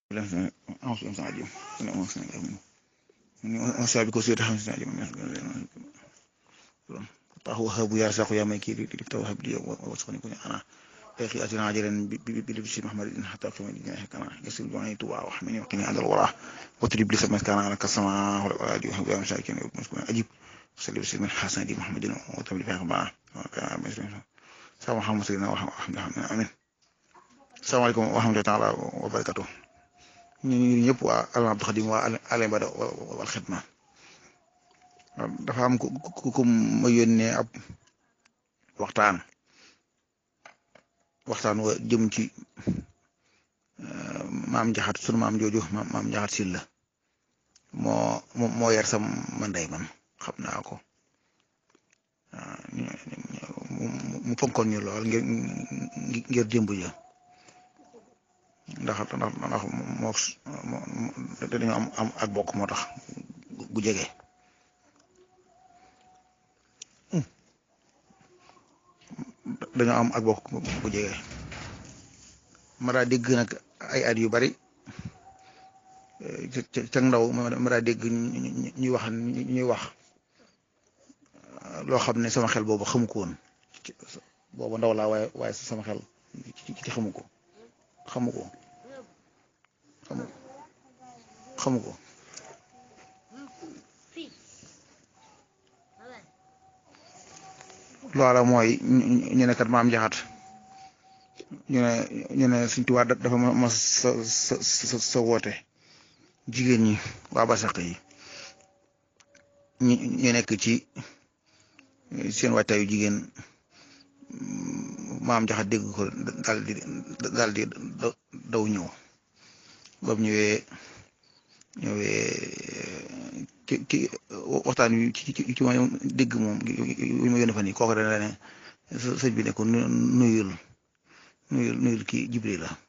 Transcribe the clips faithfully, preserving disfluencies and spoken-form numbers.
وهب يا ساق يا ميكي توهب لي واسقني كوني انا اخي اتنا عاجلا بلبس محمد حتى كما كان يسل دعاني توعى وحمني وقني على الورع وتريب لي سمت كان على كسماء والادي وهب يا مساكين مسكون اجيب صلي بسم الحسن دي محمد وتبلي فيها معه وكان مسلم سلام محمد سيدنا وحمد امين. السلام عليكم ورحمه الله تعالى وبركاته. ñu ñëpp waa Al Abdou Khadim waa Alioune Bada wal xidma dafa am ku ku ma yónnee ab waxtaan waxtaan wa jëm ci maam Njaxat sunu maam jooju maam Njaxat Sylla moo moo yar sam man day man xam naa ko mu fonkoon ñu lool ngir ngir jëmb ja ndax ndax ndax moo dañoo am am ak bokk moo tax gu jege dañoo am ak bokk gu jege ma daa dégg nag ay at yu bari ca ndaw ma daa dégg ñuy wax ñuy wax loo xam ne sama xel boobu xamu ko woon boobu ndaw laa waaye waaye sama xel ci xamu ko xamu ko xamu ko xamu ko loola mooy ñu ne kat maam Njaxat ñu ne ñu ne Sëñ Tuubaa dafa ma sa sa sa woote jigéen ñi waa basaq yi ñu ñu nekk ci seen waajtaayu jigéen maam Njaxat dégg ko daal di daal di daw ñëw ba mu ñëwee ñëwee ci ci waxtaan wi ci ci ci ma dégg moom yu ma yónnee fan yii kooku dana ne sëñ bi ne ko nuyul nuyul nuyul kii Jibril la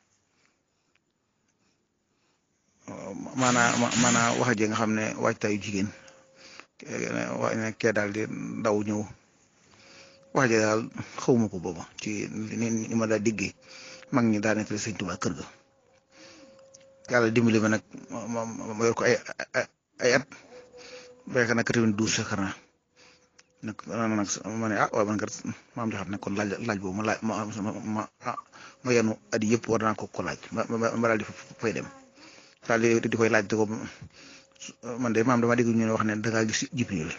maanaam maanaam wax ji nga xam ne waajtaayu jigéen wax ne kee daal di daw ñëw wax ji daal xawma ko booba ci ni ma daa déggee mag ñi daa nekk Sëñ Tuubaa kër ga yàlla dimbali ma nag ma ma yor ko ay ay at béykat nag quatre-vingt-douze fekk na nag nag ma ne ah waaye man kat maam Njaxat nag kon laaj laaj boobu ma laaj ma ma ma yenu at yëpp war naa ko ko laaj ma ma daal di fay dem daal di di koy laaj te ko man de maam dama dégg ñu ne wax ne da ngaa gis Jibril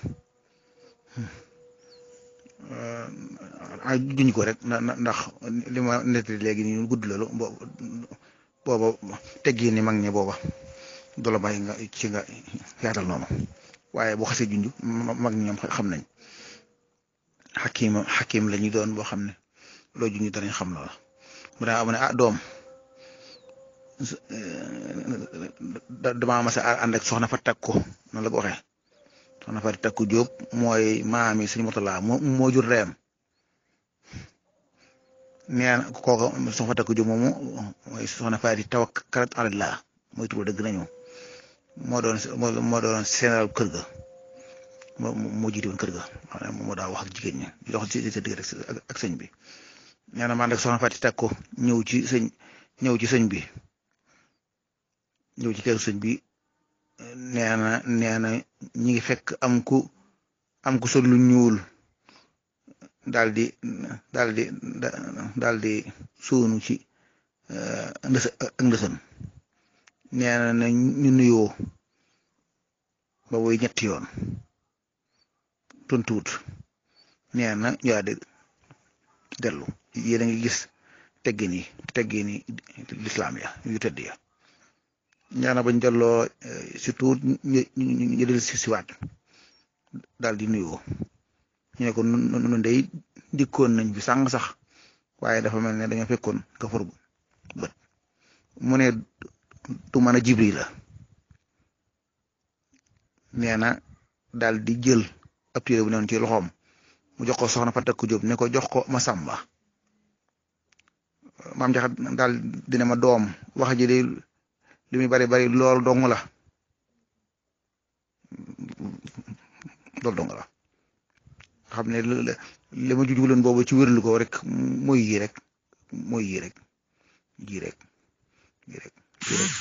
ah juñ ko rek ndax li ma nettali léegi nii gudd loolu booba teggee ni mag ñi booba du la bàyyi nga ci nga yaatal noonu waaye boo xasee junj mag ñi ñoom xam nañ xakim xakim la ñu doon boo xam ne loo junj danañ xam loola mu daa am ne ah doom damaa mas a ànd ak soxna fa takku noonu la ko waxee soxna fa takku Jóob mooy maami Sëñ Murtala moo moo jur reem nee na kooku soxna fa takku Jóob moomu mooy soxna fa di tawakkalat ala Allah mooy tur dëgg nañu moo doon moo doon général kër ga moo moo jiite woon kër ga maanaam moo daa wax ak jigéen ñi di dox ci ci digg ak sëñ bi nee na man rek soxna Faati takku ñëw ci sëñ ñëw ci sëñ bi ñëw ci kër sëñ bi nee na nee na ñi ngi fekk am ku am ku sol lu ñuul daal di daal di daal di suunu ci ndës ak ndësën nee na ñu nuyoo ba woy ñetti yoon tontuwut nee na ñu daal di dellu yéen a ngi gis teggin yi teggin yi lislaam ya yu tëdd ya ñaana bañ delloo surtout ñu ñu ñu del si siwaat daal di nuyoo ñu ne ko nun day dikkoon nañ fi sàng sax waaye dafa mel ne dañoo fekkoon ka for bët mu ne du mën a Jibril la nee na daal di jël ab téere bu newoon ci loxoom mu jox ko soxna Fatou Takku Jóob ne ko jox ko Masamba maam Njaxat daal dina ma doom wax ji de li muy bari bari lool dong la loolu dong la xam ne li ma jujuloon boobu ci wérlu ko rek mooy yi rek mooy yi rek ji rek ji rek ji rek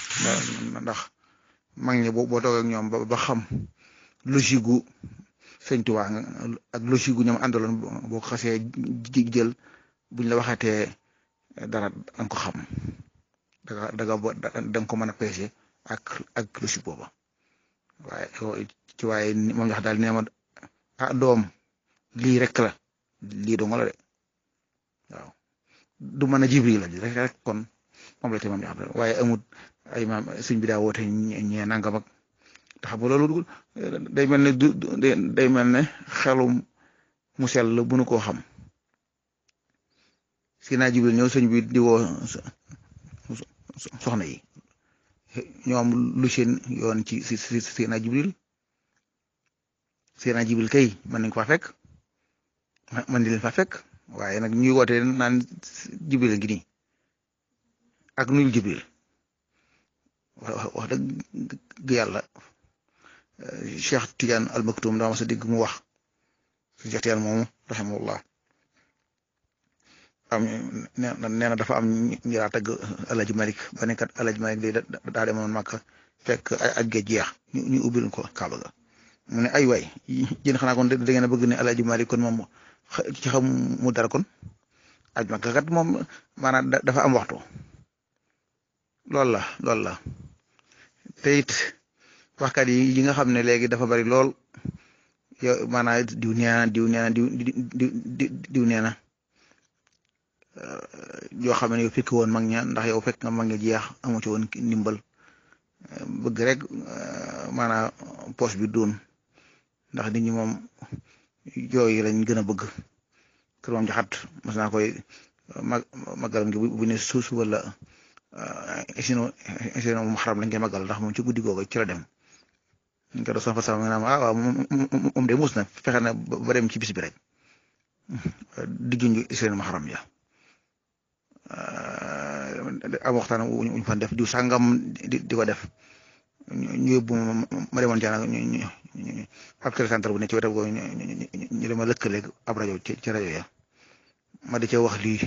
ndax mag ñi boo boo toog ak ñoom ba ba xam logique gu Sëñ Tuubaa ak logique gu ñoom àndaloon boo ko xasee ji jël buñ la waxatee dara danga ko xam danga danga danga ko mën a peese ak ak logique booba waaye ci waaye moom wax daal nee ma ah doom lii rek la lii dong la de waaw du mën a Jibril la rek rek kon moom la te moom wax waaye amut ay maam sëñ bi daa woote ñee nangam ak tax ba loolu day mel ne du day mel ne xelum mu sell la bu nu koo xam si naa Jibril ñëw sëñ bi di woo soxna yi ñoom lu seen yoon ci si si si naa Jibril si naa Jibril kay mën nañ ko fa fekk mën di leen fa fekk waaye nag ñuy woote naan Jibril a ngi nii ak nuyul Jibril wax wax dëgg yàlla Cheikh Tidiane Al Maktoum daa ma sa dégg mu wax su Cheikh Tidiane moomu rahimahullah am nee na dafa am ñu daa tagg Alaaji Malik ba nekkat Alaaji Malik day daa demoon Makka fekk aj ga jeex ñu ñu ubbil ko Kaaba ga mu ne ay waay yéen xanaa kon da ngeen a bëgg ne Alaaji Malik kon moom ci xam mu dara kon aj Makka kat moom maanaam dafa am waxtu loolu la loolu la te it waxkat yi yi nga xam ne léegi dafa bari lool yow maanaam diw nee na diw nee na diw diw diw nee na yoo xam ne yow fekk woon mag ña ndax yow fekk nga mag ña jeex amu ci woon ndimbal bëgg rek maanaam poche bi doon ndax nit ñi moom yooyu lañ gën a bëgg kër moom jaxat mas naa koy mag magalam gi bu ne suus wala sino sino mu xaram lañ koy magal ndax moom ci guddi googu ci la dem ñu ko doon soxla sama nga naan ah waaw moom de muus na fexe na ba dem ci bis bi rek di junj seen ma xaram ya am waxtaan wuñ fa def diw sàngam di di ko def ñu yóbbu ma demoon ca nag ñu ñu ab télécentre bu ne ci wetam googu ñu ñu ñu dema lëkkaleeg ab rajo ci ci rajo ya ma di ca wax lii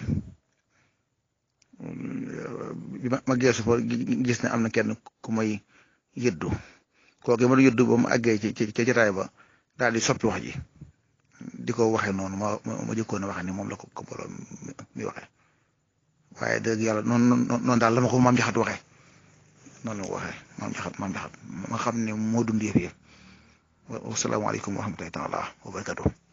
bi ma ma geesu fa gis ne am na kenn ku may yëddu kooku ma yëddu ba mu àggee ci ci ci jotaay ba daal di soppi wax ji di ko waxee noonu ma ma jëkkoon a wax ni moom la ko ko borom mi waxee waaye dëgg yàlla noonu noonu daal la ma ko maam jaxat waxee noonu la ko waxee maam jaxat maam jaxat ma xam ne moo dund yëf yi wasalaamaaleykum wa rahmatullahi taala wa barakatuh